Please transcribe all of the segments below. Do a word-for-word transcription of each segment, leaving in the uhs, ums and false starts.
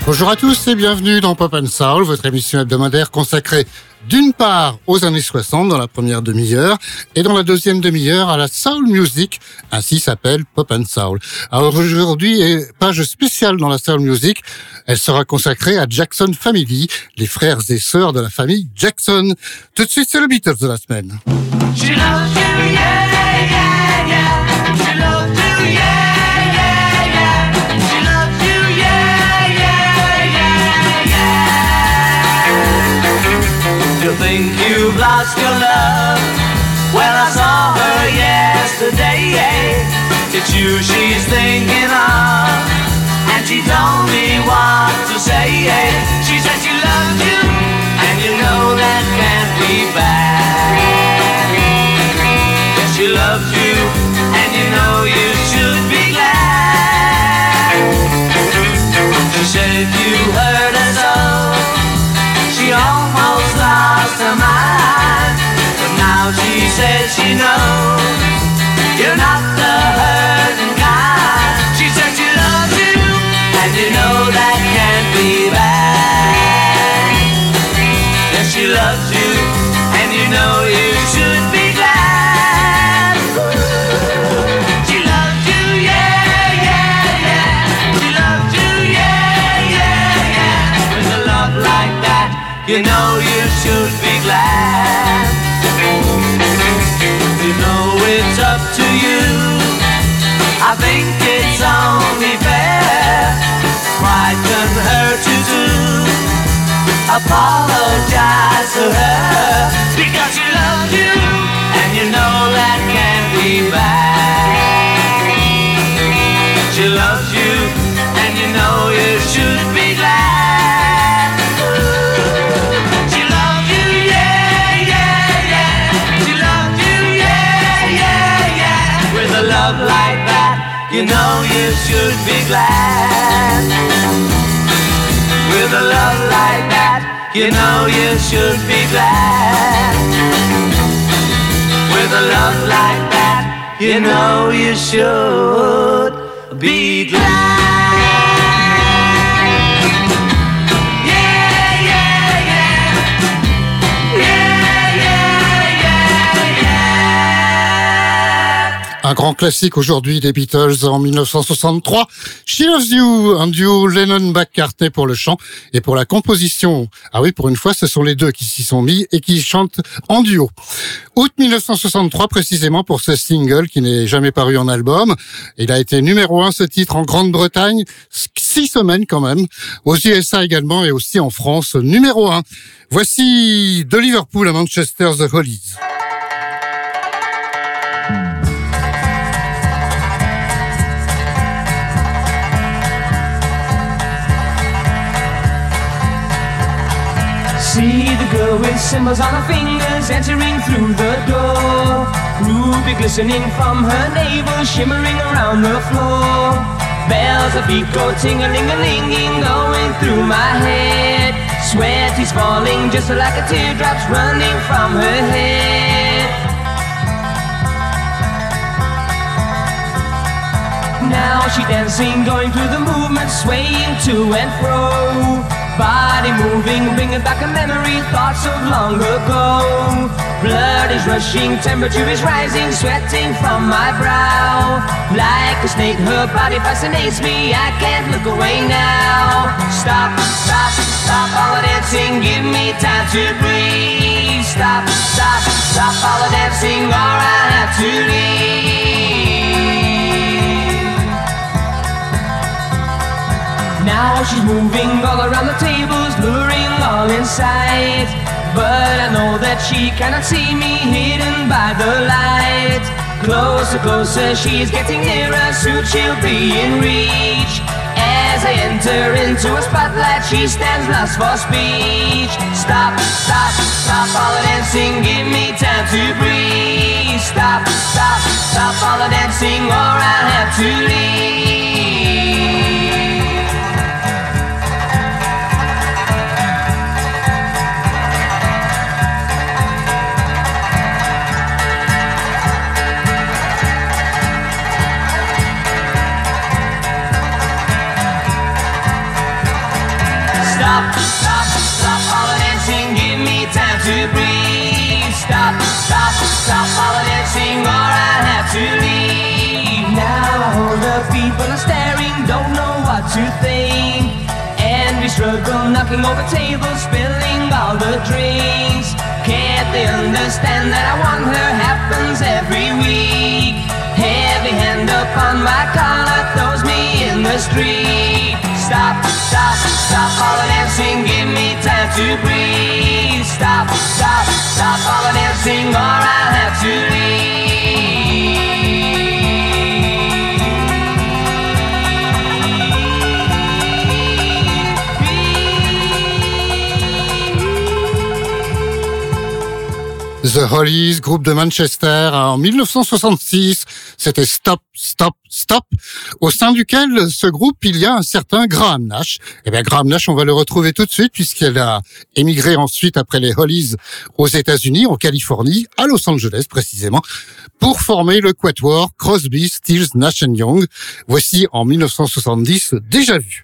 Bonjour à tous et bienvenue dans Pop and Soul, votre émission hebdomadaire consacrée d'une part aux années soixante dans la première demi-heure et dans la deuxième demi-heure à la soul music, ainsi s'appelle Pop and Soul. Alors aujourd'hui, page spéciale dans la soul music, elle sera consacrée à Jackson Family, les frères et sœurs de la famille Jackson. Tout de suite, c'est le Beatles de la semaine. She loves you, yeah, yeah, yeah. She loves you, yeah, yeah, yeah. She loves you, yeah, yeah, yeah, yeah. You think you've lost your love? Well, I saw her yesterday. It's you she's thinking of, and she told me what to say. She said she loves you, and you know that can't be bad. She loves you, and you know you should be glad. She said if you hurt her so, she almost lost her mind. But now she says she knows you're not the hurting kind. She said she loves you, and you know that can't be bad. Yes, she loves you, and you know you should be glad. You know you should be glad. You know it's up to you. I think it's only fair. Why couldn't hurt you too? Apologize to her, because she loves you, and you know that can't be bad. She loves you, and you know you should be glad. Like that, you know you should be glad. With a love like that, you know you should be glad. With a love like that, you know you should be glad. Un grand classique aujourd'hui des Beatles en mille neuf cent soixante-trois, She Loves You, un duo Lennon-McCartney pour le chant et pour la composition. Ah oui, pour une fois, ce sont les deux qui s'y sont mis et qui chantent en duo. Août mille neuf cent soixante-trois, précisément pour ce single qui n'est jamais paru en album. Il a été numéro un, ce titre, en Grande-Bretagne, six semaines quand même. Aux U S A également et aussi en France, numéro un. Voici de Liverpool à Manchester, The Hollies. See the girl with symbols on her fingers entering through the door. Ruby glistening from her navel, shimmering around the floor. Bells of feet go ting-a-ling-a-linging, going through my head. Sweat is falling just like a teardrop's running from her head. Now she dancing, going through the movement, swaying to and fro. Body moving, bringing back a memory, thoughts of long ago. Blood is rushing, temperature is rising, sweating from my brow. Like a snake, her body fascinates me, I can't look away now. Stop, stop, stop all the dancing, give me time to breathe. Stop, stop, stop all the dancing, or I have to leave. Now she's moving all around the tables, luring all in sight. But I know that she cannot see me, hidden by the light. Closer, closer, she's getting nearer, soon she'll be in reach. As I enter into a spotlight, she stands lost for speech. Stop, stop, stop all the dancing, give me time to breathe. Stop, stop, stop all the dancing, or I'll have to leave. to breathe. Stop, stop, stop all the dancing, or I'll have to leave. Now all the people are staring, don't know what to think. And we struggle, knocking over tables, spilling all the drinks. Can't they understand that I want her happens every week? Heavy hand upon my collar throws me in the street. Stop, stop, stop all the dancing, give me time to breathe. Stop, stop, stop all the dancing, or I'll have to leave. The Hollies, groupe de Manchester, en dix-neuf cent soixante-six, c'était Stop, Stop, Stop, au sein duquel ce groupe, il y a un certain Graham Nash. Eh bien, Graham Nash, on va le retrouver tout de suite puisqu'elle a émigré ensuite après les Hollies aux États-Unis, en Californie, à Los Angeles précisément, pour former le quatuor Crosby, Stills, Nash and Young. Voici en dix-neuf cent soixante-dix, Déjà Vu.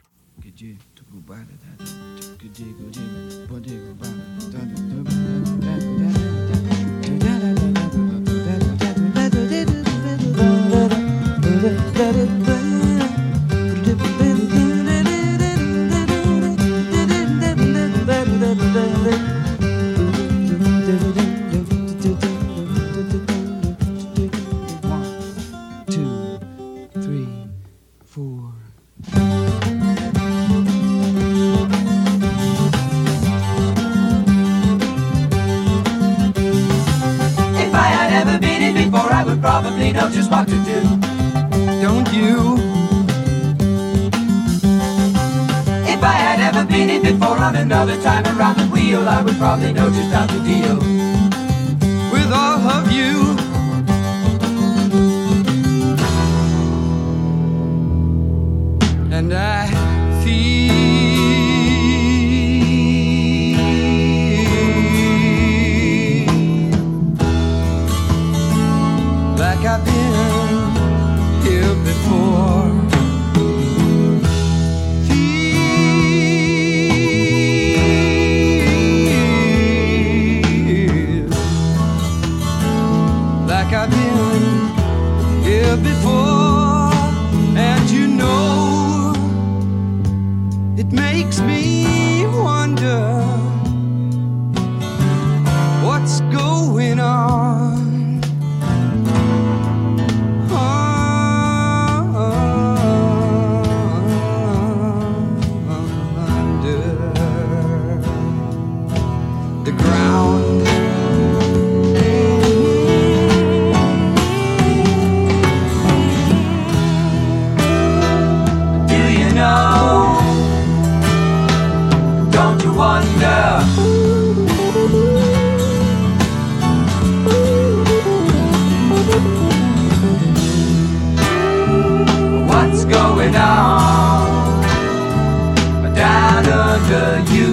Probably know just what to do. Don't you? If I had ever been in before on another time around the wheel, I would probably know just how to deal with all of you. And I feel like I've been here before. Feel like I've been here before. And you know, it makes me wonder what's going on. What's going on down under you?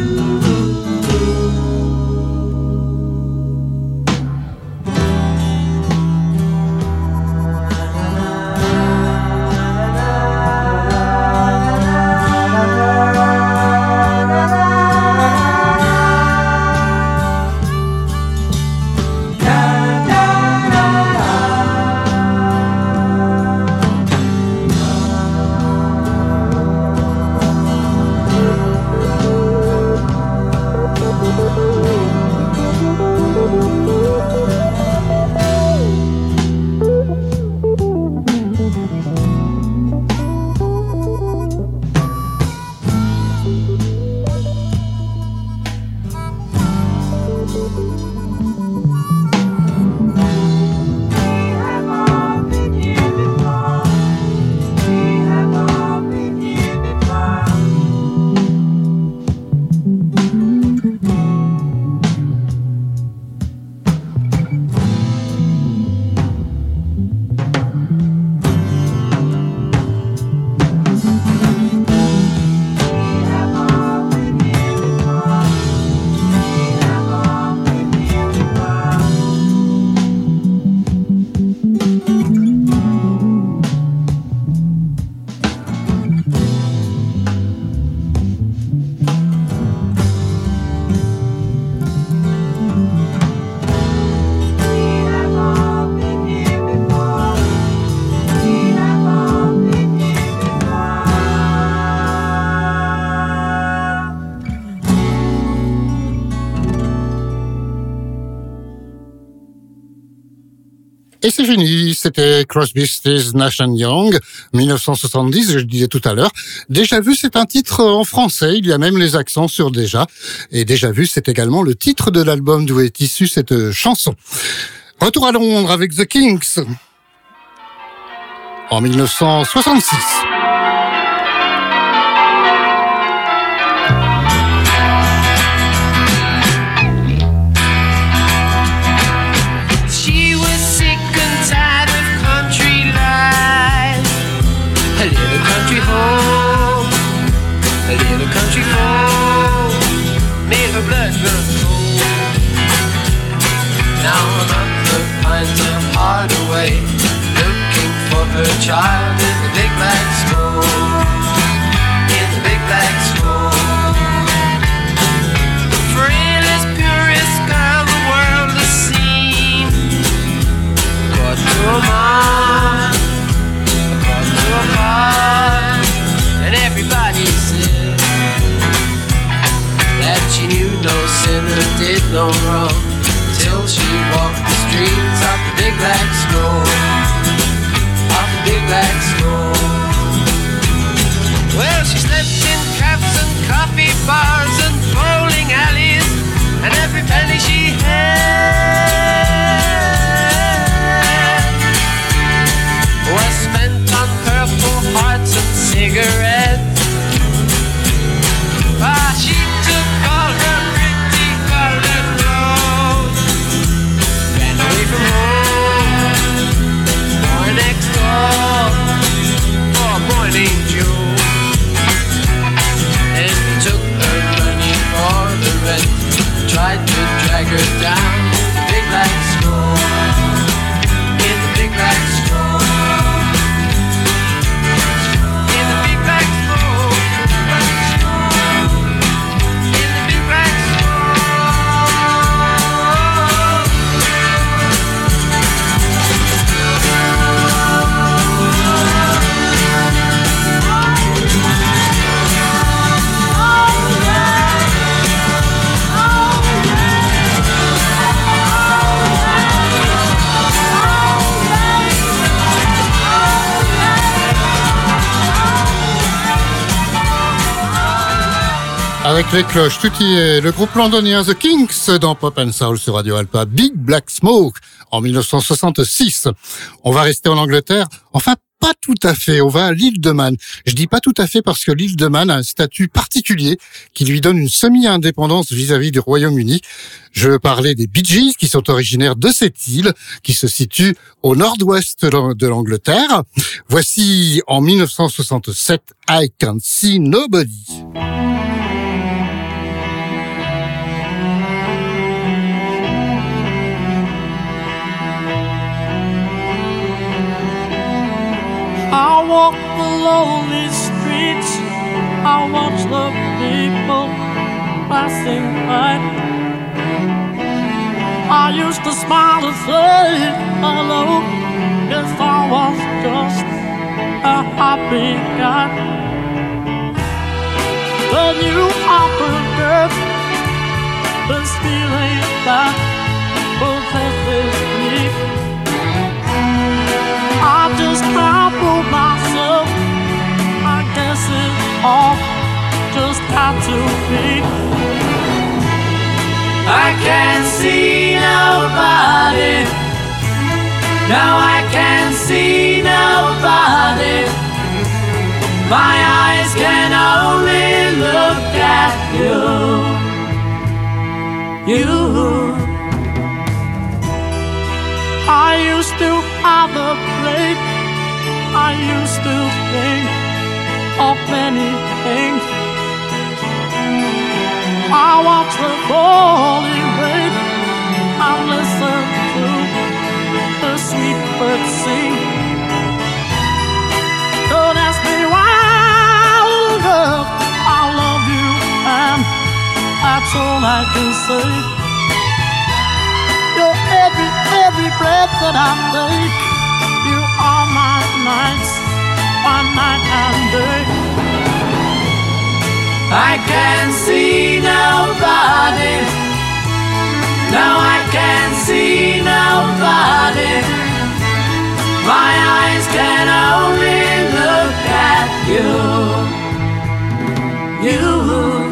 Et c'est fini, c'était Crosby, Stills, Nash and Young, dix-neuf cent soixante-dix, je le disais tout à l'heure. Déjà vu, c'est un titre en français, il y a même les accents sur déjà. Et déjà vu, c'est également le titre de l'album d'où est issue cette chanson. Retour à Londres avec The Kinks en dix-neuf cent soixante-six. A little country folk made her blood run cold. Now her mother finds her heart away, looking for her child in the big black skull, in the big black skull. The frailest, purest girl the world has seen, caught to a mind, caught to a heart, and everybody said that she knew no sinner did no wrong till she walked the streets of the big black skull, of the big black skull. Well, she slept in cabs and coffee bars and bowling alleys, and every penny she had was spent on purple hearts and cigarettes. Ah, she took all her pretty colored clothes, ran away from home, for next door, for Morning Joe. Then he took her money for the rent, tried to drag her down in the big black skull, in the big black skull, in the big black skull. Avec les cloches, tout y est. Le groupe londonien The Kinks dans Pop and Soul sur Radio Alpa. Big Black Smoke en dix-neuf cent soixante-six. On va rester en Angleterre. Enfin, pas tout à fait. On va à l'île de Man. Je dis pas tout à fait parce que l'île de Man a un statut particulier qui lui donne une semi-indépendance vis-à-vis du Royaume-Uni. Je veux parler des Bee Gees qui sont originaires de cette île qui se situe au nord-ouest de l'Angleterre. Voici en dix-neuf cent soixante-sept I Can't See Nobody. I walk the lonely streets, I watch the people passing by. I used to smile and say hello, if I was just a happy guy. Then you offered this feeling that possesses me. I just can't fool myself, I guess it all just had to be. I can't see nobody, no I can't see nobody. My eyes can only look at you, you. I used to have a plate, I used to think of many things. I watch the falling rain, I listen to the sweet birds sing. Don't ask me why, little girl, I love you, and that's all I can say. You're every, every breath that I take. You are my nights, my night and day. I can't see nobody, no I can't see nobody. My eyes can only look at you, you.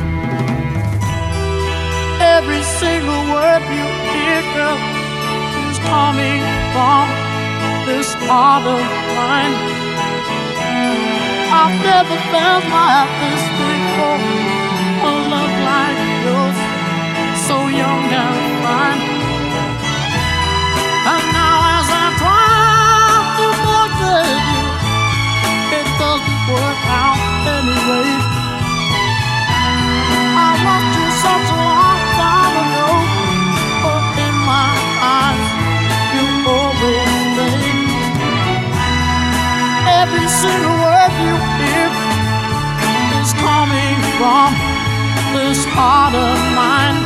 Every single word you hear, girl, is coming from this heart of mine. I've never felt like this before. A love like yours, so young and fine. And now as I try to forget you, it doesn't work out anyway. I loved you such a long time ago, but in my eyes you always stay. Every single word you hear is coming from this heart of mine.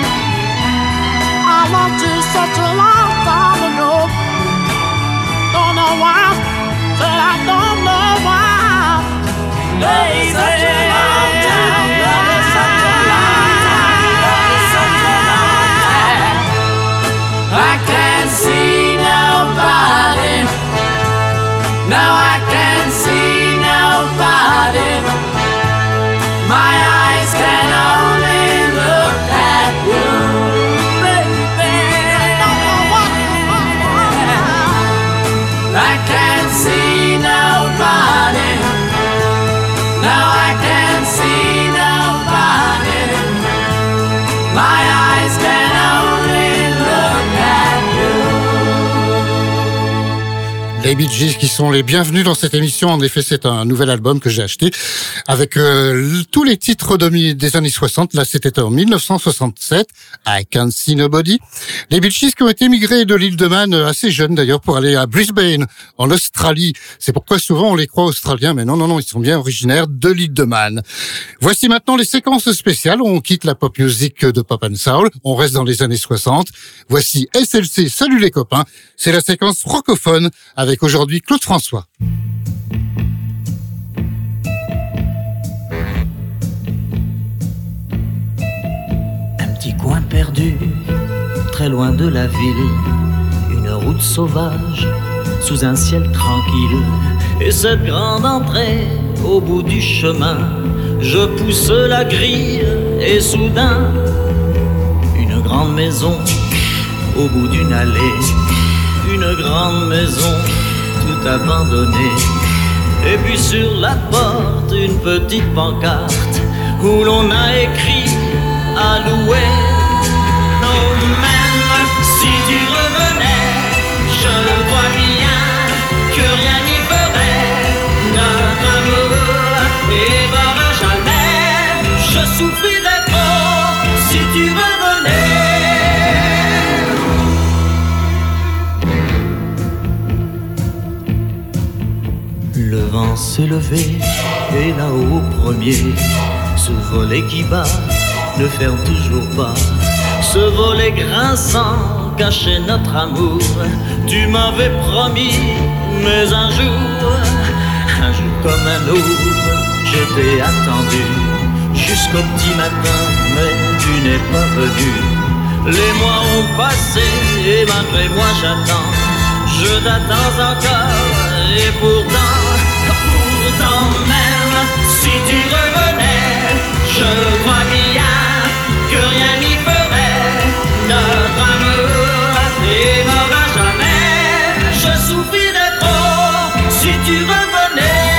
I loved you such a long time ago. Don't know why, said I don't know why. Lady, such a long time, love is such a long time, love is such a long time. I can't see nobody. Now I can't see nobody. My eyes can only look at you, baby. I can't see nobody. Now I can't see nobody. My eyes can only look at you. Les Bee Gees qui sont les bienvenus dans cette émission. En effet, c'est un nouvel album que j'ai acheté avec euh, tous les titres de, des années soixante. Là, c'était en mille neuf cent soixante-sept, I Can't See Nobody. Les Bee Gees qui ont été émigrés de l'île de Man, assez jeunes d'ailleurs, pour aller à Brisbane, en Australie. C'est pourquoi souvent on les croit australiens, mais non, non, non, ils sont bien originaires de l'île de Man. Voici maintenant les séquences spéciales. On quitte la pop music de Pop and Soul. On reste dans les années soixante. Voici S L C, salut les copains. C'est la séquence francophone avec aujourd'hui Claude François. Un petit coin perdu, très loin de la ville, une route sauvage, sous un ciel tranquille, et cette grande entrée au bout du chemin. Je pousse la grille et soudain, une grande maison au bout d'une allée, une grande maison tout abandonnée. Et puis sur la porte, une petite pancarte où l'on a écrit à louer. Oh, même si tu revenais, je vois bien que rien n'y ferait. Notre amour n'évoluera jamais. Je souffrirais trop si tu revenais. Le vent s'est levé et là-haut au premier, ce volet qui bat ne ferme toujours pas. Ce volet grinçant cachait notre amour. Tu m'avais promis, mais un jour, un jour comme un autre, je t'ai attendu jusqu'au petit matin, mais tu n'es pas venu. Les mois ont passé et malgré moi j'attends. Je t'attends encore et pourtant, pourtant même si tu revenais, je crois bien que rien n'y ferait. Notre amour n'évoluera jamais. Je souffrirais trop si tu revenais.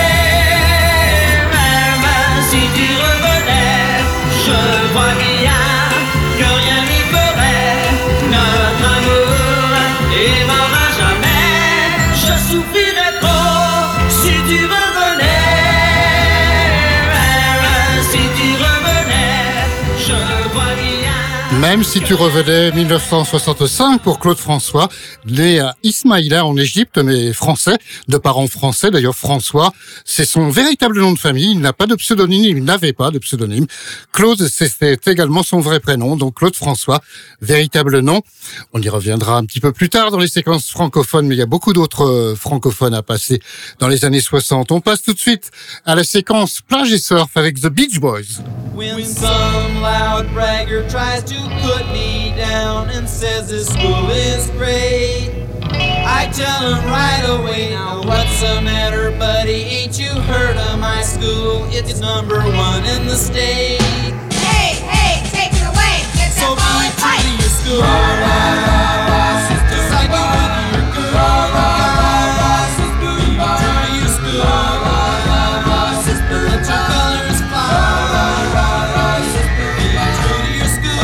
Même si tu revenais, je crois bien que rien n'y ferait. Notre amour n'évoluera jamais. Je souffrirais trop si tu revenais. Même si tu revenais, je crois bien. Même si tu revenais, mille neuf cent soixante-cinq pour Claude François, né à Ismaïla en Égypte, mais français, de parents français. D'ailleurs, François, c'est son véritable nom de famille. Il n'a pas de pseudonyme, il n'avait pas de pseudonyme. Claude, c'était également son vrai prénom, donc Claude François, véritable nom. On y reviendra un petit peu plus tard dans les séquences francophones, mais il y a beaucoup d'autres francophones à passer dans les années soixante. On passe tout de suite à la séquence plage et surf avec The Beach Boys. When some loud bragger tries to put me down and says this school is great, I tell him right away, now what's the matter, buddy? Ain't you heard of my school? It's number one in the state. Hey, hey, take it away. Get So that ball be and true fight. to your school. Just like you would to your girl. Be true to your school. Let your colors fly. Be true to your school.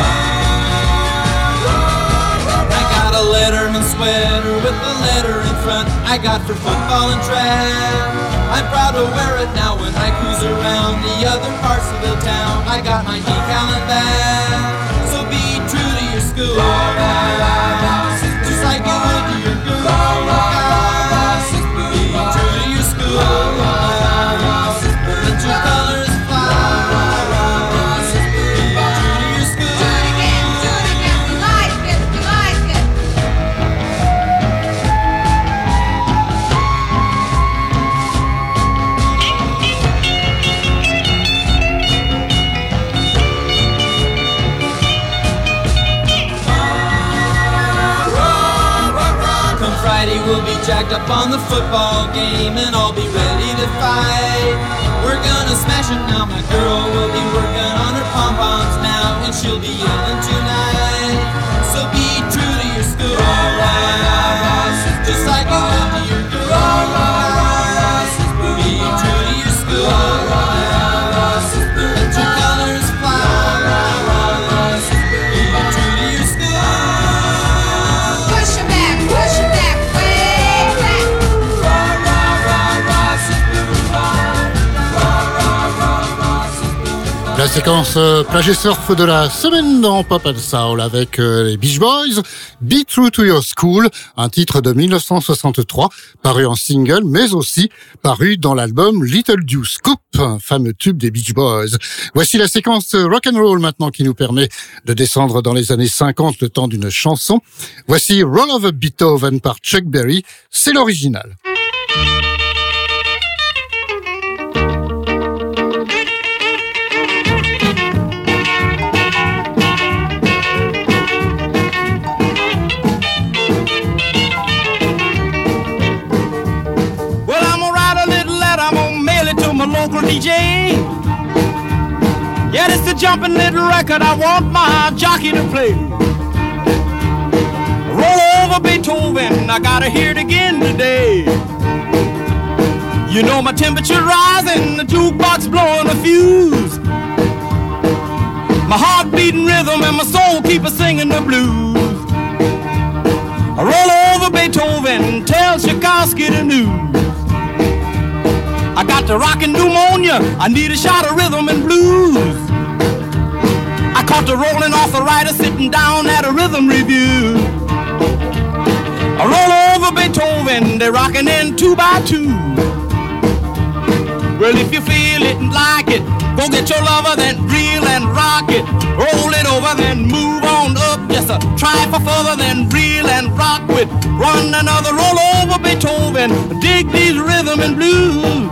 I got a Letterman sweater with the letter in front. I got for football and track. I'm proud to wear it now when I cruise around the other parts of the town. I got my decal and bag. So be true to your school. Just like you would to your girl. Be true to your school. Let your colors fly. Be true to your school. Do it again, do it again. We like it, we like it. Come Friday we'll be jacked up on the football game and I'll be ready to fight. We're gonna smash it now, my girl will be working on her pom-poms now and she'll be yelling tonight. So be true to your school, just like you would to your girl. Be true to your school, let your colors fly. Be true to your school. Push it back, push it back, way back. La séquence euh, plage et surf de la semaine dans Pop and Soul avec euh, les Beach Boys, Be True to Your School, un titre de mille neuf cent soixante-trois, paru en single, mais aussi paru dans l'album Little Deuce Scoop, un fameux tube des Beach Boys. Voici la séquence rock and roll maintenant qui nous permet de descendre dans les années cinquante le temps d'une chanson. Voici Roll of Beethoven par Chuck Berry, c'est l'original. Well, I'm gonna write a little letter, I'm gonna mail it to my local D J. Yeah, it's the jumping little record I want my jockey to play. Roll over Beethoven, I gotta hear it again today. You know my temperature rising, the jukebox blowing a fuse. My heart beating rhythm and my soul keep a singing the blues. I roll over Beethoven, tell Tchaikovsky the news. I got the rockin' pneumonia, I need a shot of rhythm and blues. I caught the rolling arthritis sitting down at a rhythm review. I roll over Beethoven, they're rockin' in two by two. Well, if you feel it and like it, go get your lover, then reel and rock it. Roll it over, then move on up. Just a try for further, then reel and rock with. Run another roll over Beethoven. Dig these rhythm and blues.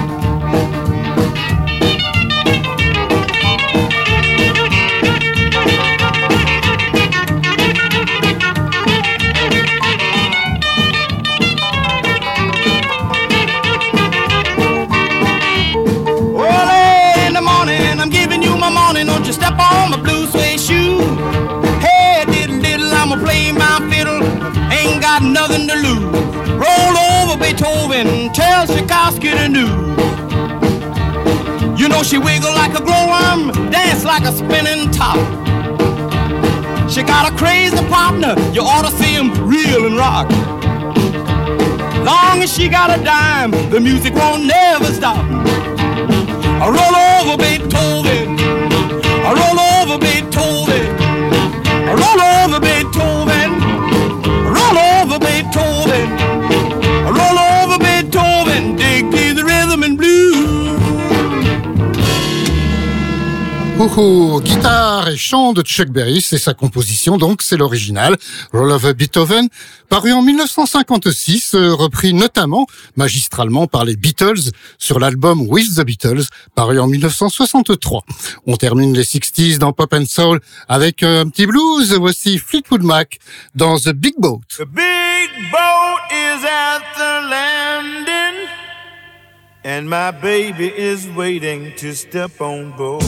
Don't you step on my blue suede shoe. Hey, diddle diddle, I'ma play my fiddle. Ain't got nothing to lose. Roll over Beethoven, tell Tchaikovsky the news. You know she wiggle like a glowworm, dance like a spinning top. She got a crazy partner, you ought to see him reel and rock. Long as she got a dime, the music won't never stop. I roll over Beethoven, I roll over Beethoven, I roll over Beethoven, I roll over Beethoven, I roll over Beethoven, dig me the rhythm and blues. Ouh, Who, guitare et chant de Chuck Berry, c'est sa composition, donc c'est l'original, Roll of Beethoven, paru en mille neuf cent cinquante-six, euh, repris notamment magistralement par les Beatles sur l'album With the Beatles, paru en mille neuf cent soixante-trois. On termine les sixties dans Pop and Soul avec un petit blues, voici Fleetwood Mac dans The Big Boat. The big boat is at the landing, and my baby is waiting to step on board.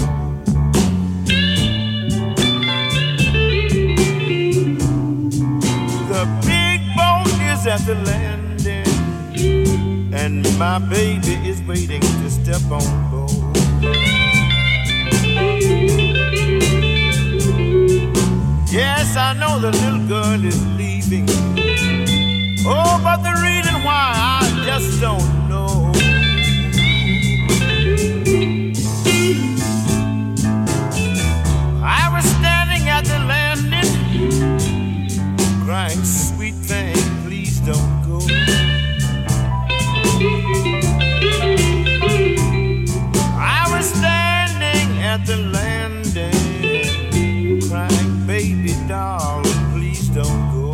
The big boat is at the landing, and my baby is waiting to step on board. Yes, I know the little girl is leaving. Oh, but the reason why I just don't know. I was standing at the landing, crying, sweet thing, please don't go. I was standing at the landing, crying, baby, darling, please don't go.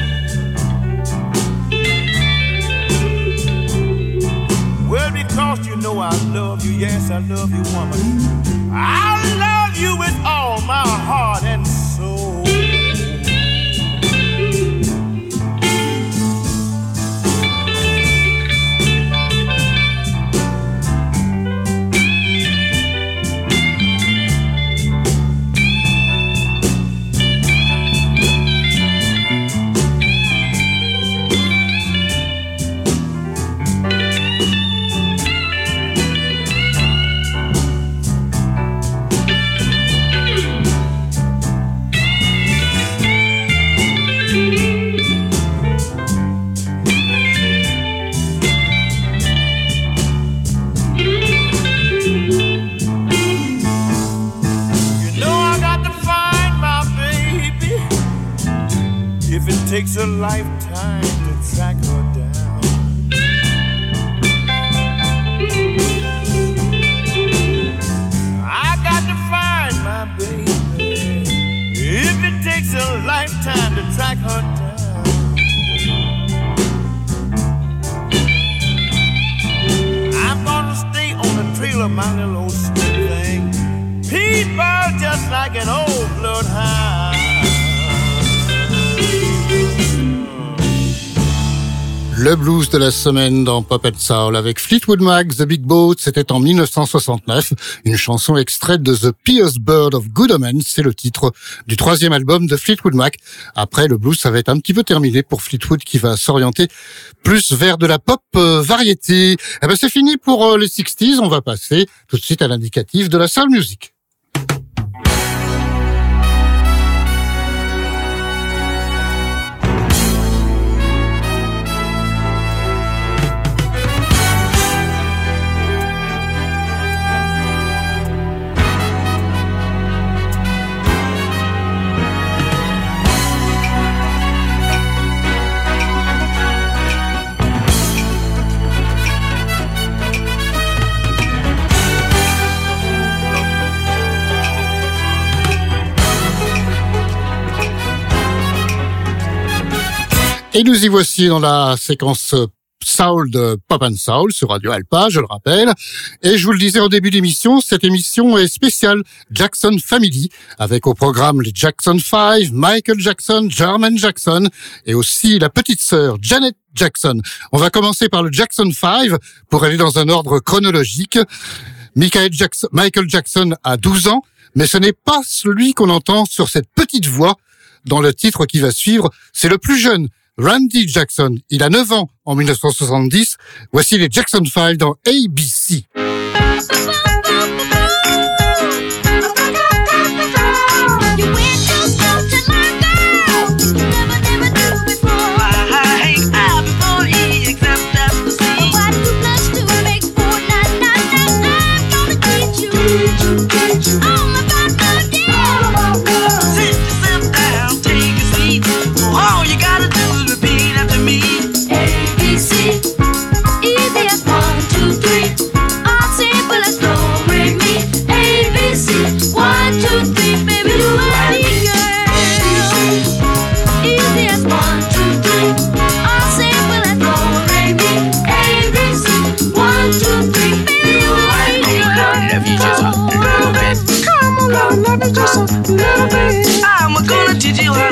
Well, because you know I love you, yes, I love you, woman. I love you with all my heart and soul. Takes a lifetime to track her down. I got to find my baby. If it takes a lifetime to track her down, I'm gonna stay on the trail of my little old sweet thing. People just like an old bloodhound. Le blues de la semaine dans Pop and Soul avec Fleetwood Mac, The Big Boat, c'était en mille neuf cent soixante-neuf, une chanson extraite de The Pious Bird of Good Omens, c'est le titre du troisième album de Fleetwood Mac. Après, le blues, ça va être un petit peu terminé pour Fleetwood qui va s'orienter plus vers de la pop euh, variété. Eh ben, c'est fini pour euh, les sixties, on va passer tout de suite à l'indicatif de la soul music. Et nous y voici dans la séquence Soul de Pop and Soul sur Radio Alpa, je le rappelle. Et je vous le disais au début de l'émission, cette émission est spéciale Jackson Family, avec au programme les Jackson five, Michael Jackson, Jermaine Jackson, et aussi la petite sœur Janet Jackson. On va commencer par le Jackson five pour aller dans un ordre chronologique. Michael Jackson, Michael Jackson a douze ans, mais ce n'est pas celui qu'on entend sur cette petite voix dans le titre qui va suivre. C'est le plus jeune, Randy Jackson. Il a neuf ans en mille neuf cent soixante-dix. Voici les Jackson five dans A B C. A B C, E, B, S, one, two, three. All simple.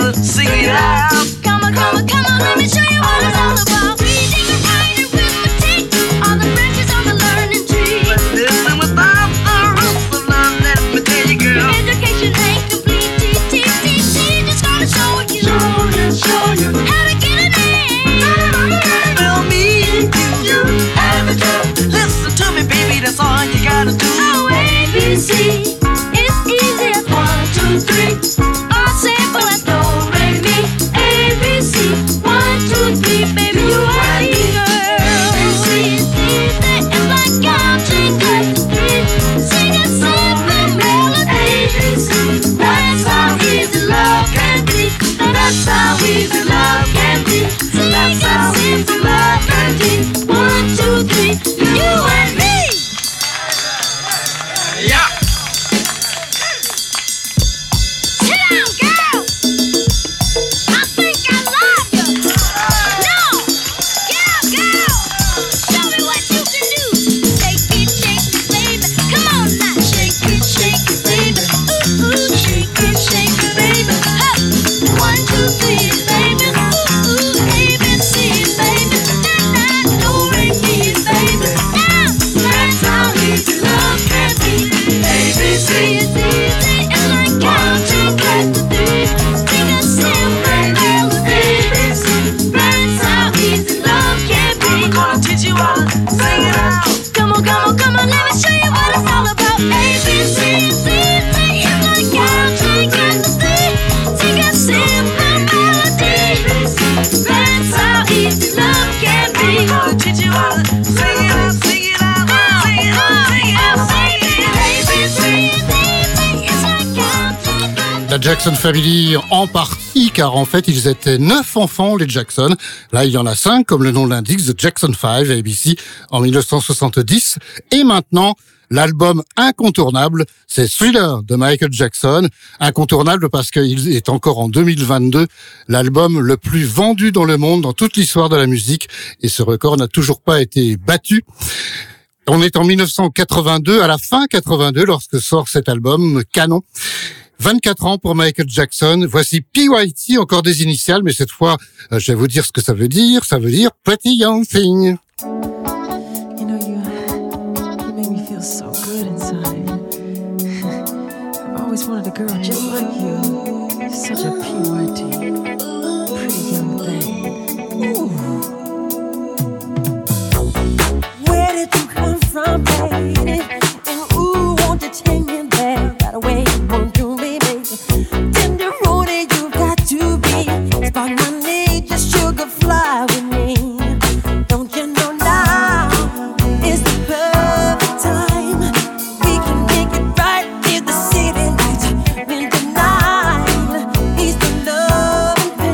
wanna sing it out. Come on, come on, come on, let me show you what it's all about. Reading and writing arithmetic, all the branches on the learning tree. Listen without the rules of love, let me tell you, girl. Education ain't complete, teach, teach, teach, teach. Just gonna show you, show you, show you how to get an A. Well, me and you, have a joke. Listen to me, baby, that's all you gotta do. Oh, A, B, C, it's easy as one, two, three. Or simple as do, re, mi. A, B, C, one, two, three, baby, you are the girl. A, B, C, it's easy, it's like counting up to three. Sing a simple melody. A, B, C, that's how easy love can be. That's how easy love can be. That's how easy love can be. One, two, three, you and me. Yeah. Sit down, girl. I think I love you. No, get up, girl. Show me what you can do. Shake it, shake it, baby. Come on now, shake it, shake it, baby. Ooh ooh, shake it, shake it, baby. Huh. One, two, three, baby. Ooh ooh, A, B, C, baby. Da da, do, re, mi, baby. Now that's how easy love can be. A, B, C, it's easy, it's like counting back to three. Sing a simple melody. A, B, C, that's how easy love can be. I'm gonna teach you how to sing it out. Come on, come on, come on, let me show you what it's all about. A, B, C, it's easy, it's like counting back to three. Sing a simple melody. A, B, C, that's how easy love can be. I'm gonna teach you how to sing it out, sing it out, sing it out, sing it out, sing it out. A, B, C, it's easy, it's like counting back. La Jackson Family en partie, car en fait, ils étaient neuf enfants, les Jackson. Là, il y en a cinq, comme le nom l'indique, The Jackson Five, A B C, en mille neuf cent soixante-dix. Et maintenant, l'album incontournable, c'est Thriller de Michael Jackson. Incontournable parce qu'il est encore en deux mille vingt-deux l'album le plus vendu dans le monde, dans toute l'histoire de la musique. Et ce record n'a toujours pas été battu. On est en mille neuf cent quatre-vingt-deux, à la fin quatre-vingt-deux, lorsque sort cet album canon. vingt-quatre ans pour Michael Jackson. Voici P Y T, encore des initiales, mais cette fois, euh, je vais vous dire ce que ça veut dire. Ça veut dire Pretty Young Thing. You know, you, you make me feel so good inside. I've always wanted a girl just like you. You're such a P Y T, pretty young thing. Ooh. Where did you come from, baby? And ooh, won't you take me there right away? Won't you, baby? Tender roadie, you got to be. Spark my need, just sugar fly with me. Don't you know now is the perfect time? We can make it right if the city lights in the night. He's the love and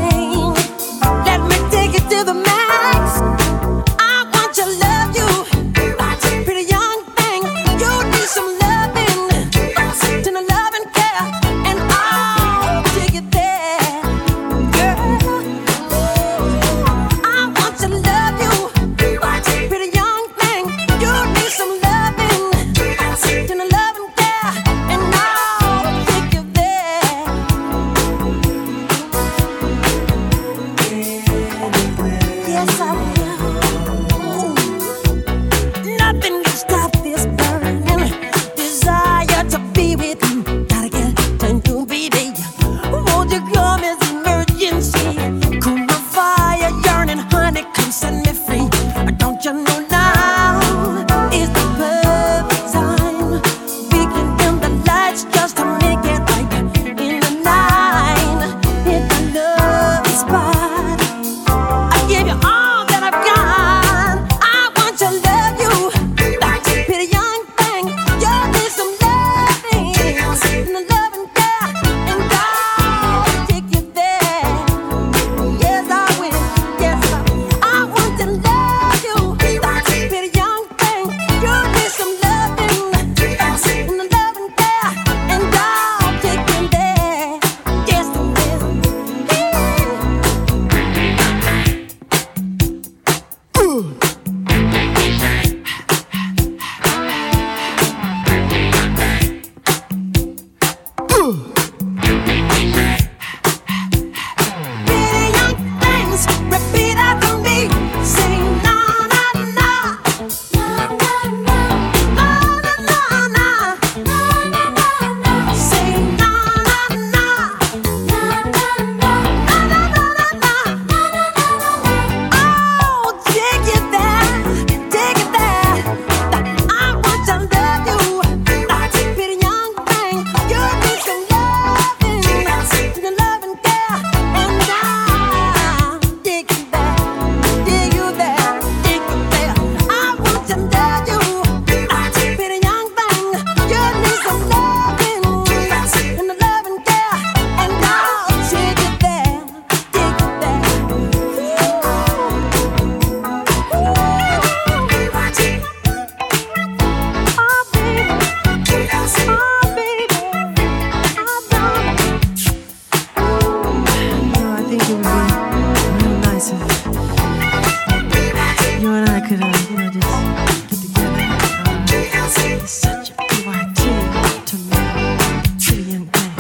it would be real nice if you and I could, uh, you know, just get together. Uh, it's such a B Y T to me, trillion thing.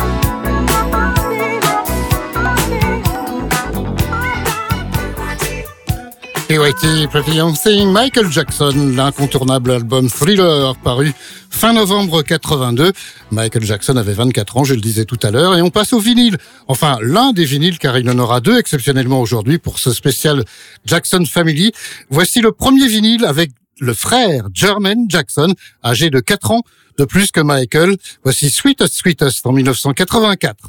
P Y T, Pretty Young Thing, Michael Jackson, l'incontournable album Thriller, paru fin novembre quatre-vingt-deux. Michael Jackson avait vingt-quatre ans, je le disais tout à l'heure, et on passe au vinyle. Enfin, l'un des vinyles, car il y en aura deux exceptionnellement aujourd'hui pour ce spécial Jackson Family. Voici le premier vinyle avec le frère Jermaine Jackson, âgé de quatre ans de plus que Michael. Voici Sweetest Sweetest en dix-neuf cent quatre-vingt-quatre.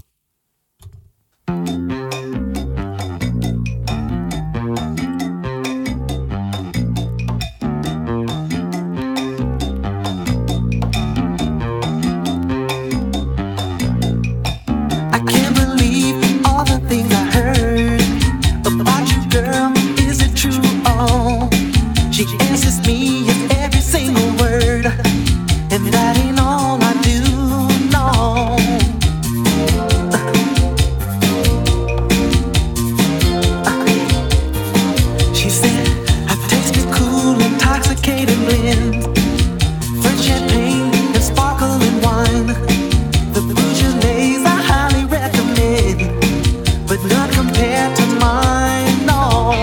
She answers me in every single word, and that ain't all I do, no. She said, I tasted cool, intoxicating blend, French champagne and sparkling wine. The Beaujolais I highly recommend, but not compared to mine, no.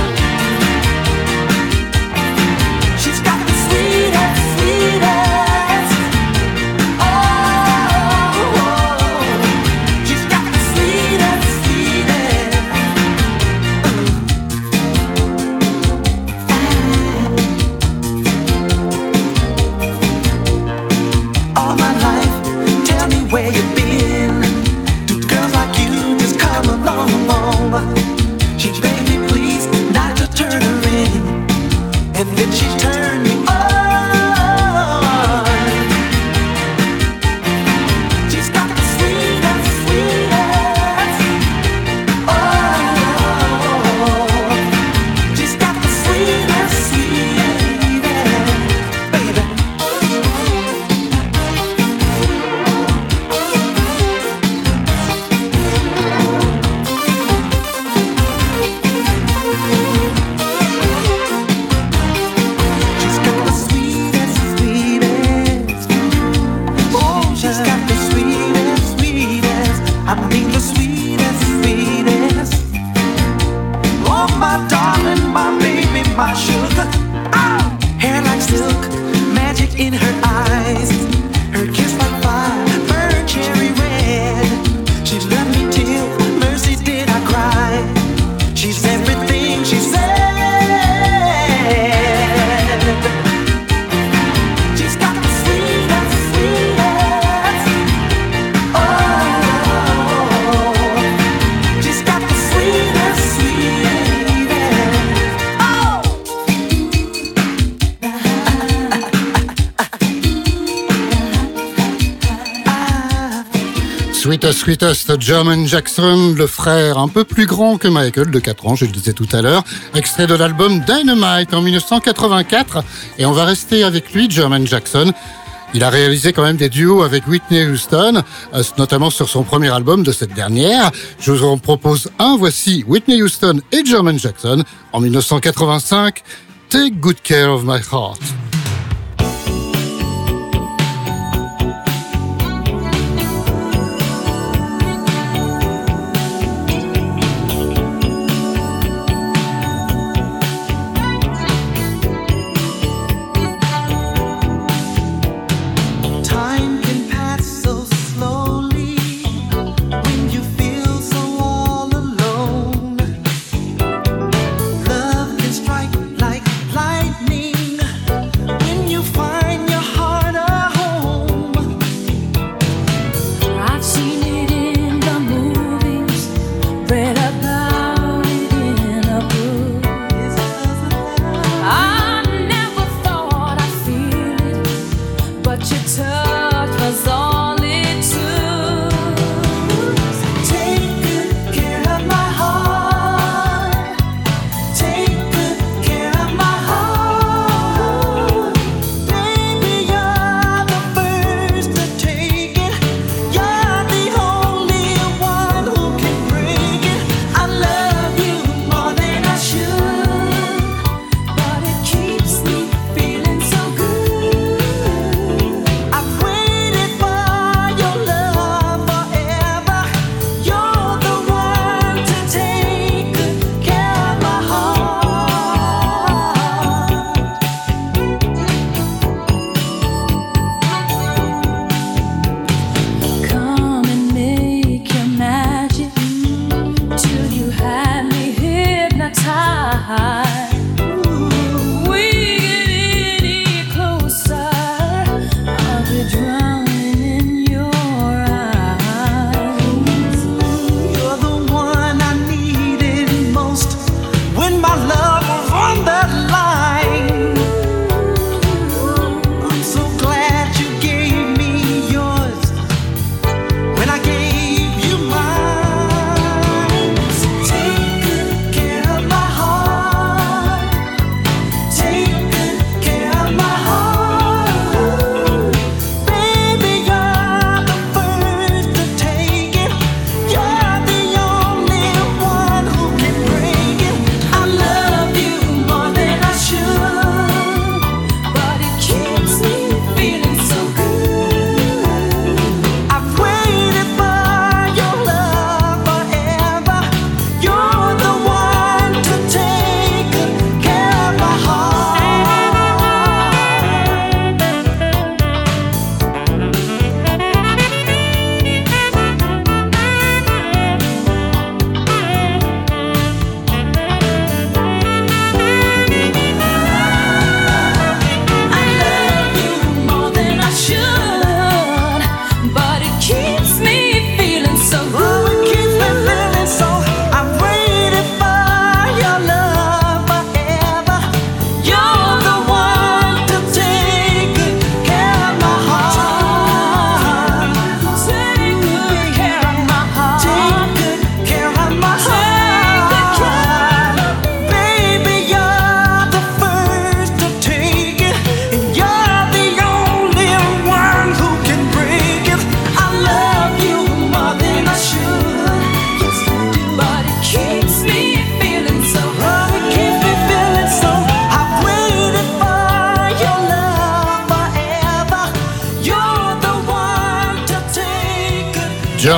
Sweetest Sweetest, Jermaine Jackson, le frère un peu plus grand que Michael, de quatre ans, je le disais tout à l'heure, extrait de l'album Dynamite en dix-neuf cent quatre-vingt-quatre, et on va rester avec lui, Jermaine Jackson. Il a réalisé quand même des duos avec Whitney Houston, notamment sur son premier album de cette dernière. Je vous en propose un, voici Whitney Houston et Jermaine Jackson en dix-neuf cent quatre-vingt-cinq, Take Good Care of My Heart. Love can strike like lightning.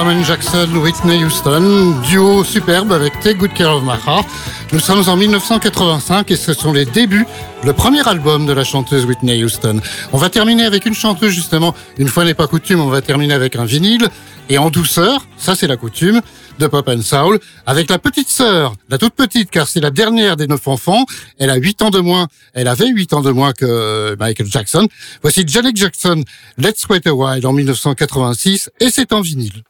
Carmen Jackson, Whitney Houston, duo superbe avec Take Good Care of My Heart. Nous sommes en dix-neuf cent quatre-vingt-cinq et ce sont les débuts, le premier album de la chanteuse Whitney Houston. On va terminer avec une chanteuse justement, une fois n'est pas coutume, on va terminer avec un vinyle et en douceur, ça c'est la coutume, de Pop and Soul, avec la petite sœur, la toute petite car c'est la dernière des neuf enfants, elle a huit ans de moins, elle avait huit ans de moins que Michael Jackson. Voici Janet Jackson, Let's Wait a While en dix-neuf cent quatre-vingt-six et c'est en vinyle.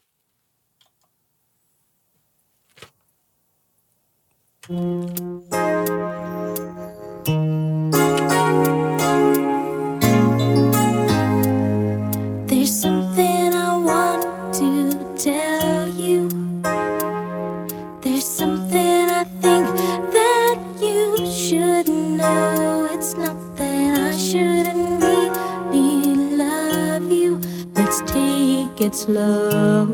There's something I want to tell you. There's something I think that you should know. It's not that I shouldn't really love you. Let's take it slow.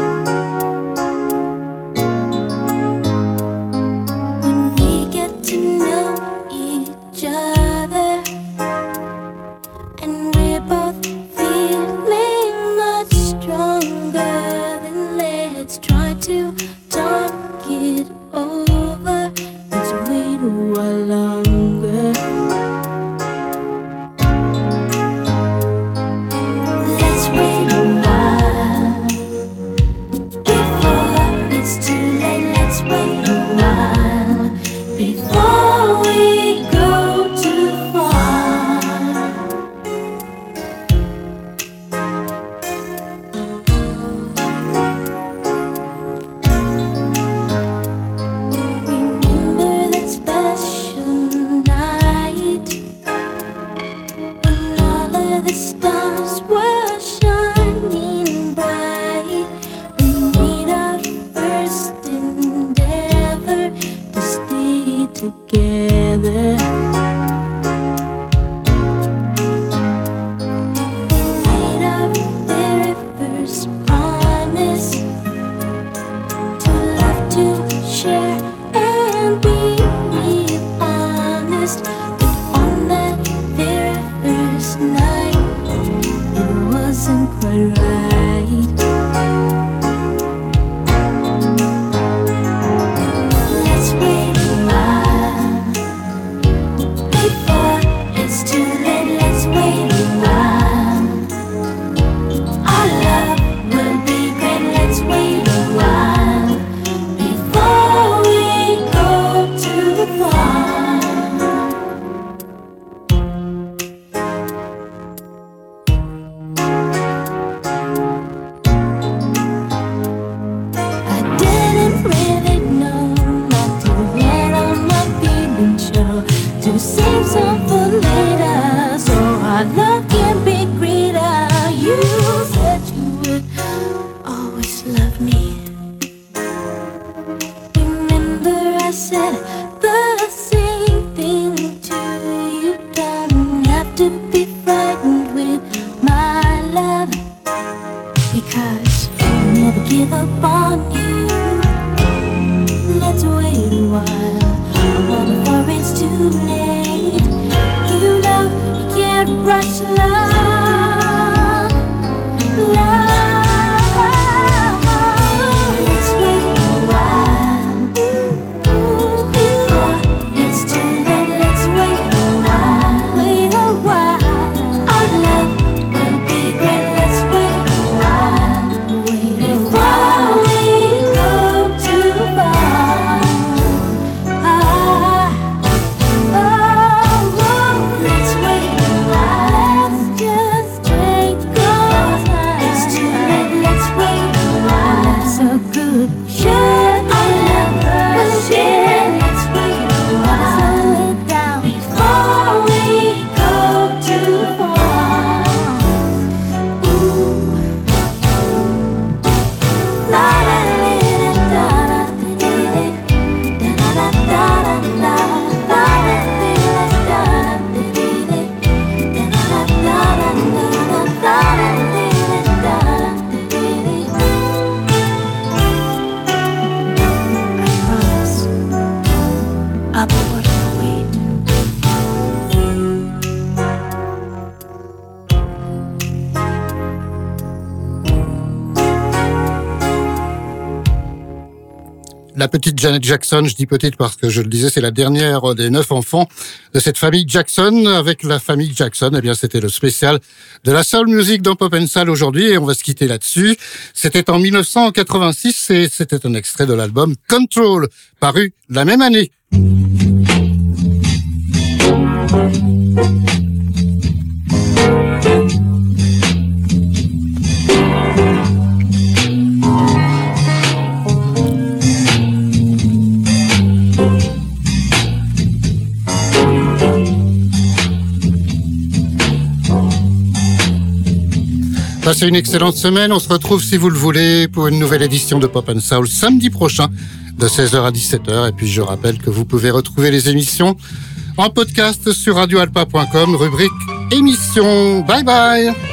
When we get to know each other and we're both feeling much stronger, then let's try to talk it over. Let's wait a while longer. Let's wait a while before it's too late. Let's wait a while before we go too far. Remember that special night when all of the stars were shining bright. We made our first endeavor to stay together. We made our very first promise to love, to share, and be real honest. But on that very first night, it wasn't quite right. Let's wait a while before it's too late. Let's wait a while. Our love will be great. Let's wait a while before we go too far. I didn't really know not to let on my feelings show, to save some for later, so our love can be greater. You said you would always love me. Remember I said the same thing to you. Don't have to be frightened with my love, because I'll never give up on you. Let's wait a while, well, before it's too late. You know you can't rush love, love. Let's wait a while before it's too late. Let's wait a while, wait a while. Our love will be great. Let's wait a while, wait before we go too far. Ah, oh, oh, let's wait a while. la petite Janet Jackson. Je dis petite parce que je le disais, c'est la dernière des neuf enfants de cette famille Jackson. Avec la famille Jackson, eh bien, c'était le spécial de la soul music dans Pop and Soul aujourd'hui et on va se quitter là-dessus. C'était en mille neuf cent quatre-vingt-six et c'était un extrait de l'album Control, paru la même année. Passez une excellente semaine. On se retrouve, si vous le voulez, pour une nouvelle édition de Pop and Soul samedi prochain de seize heures à dix-sept heures. Et puis, je rappelle que vous pouvez retrouver les émissions en podcast sur radio alpa point com, rubrique émissions. Bye bye!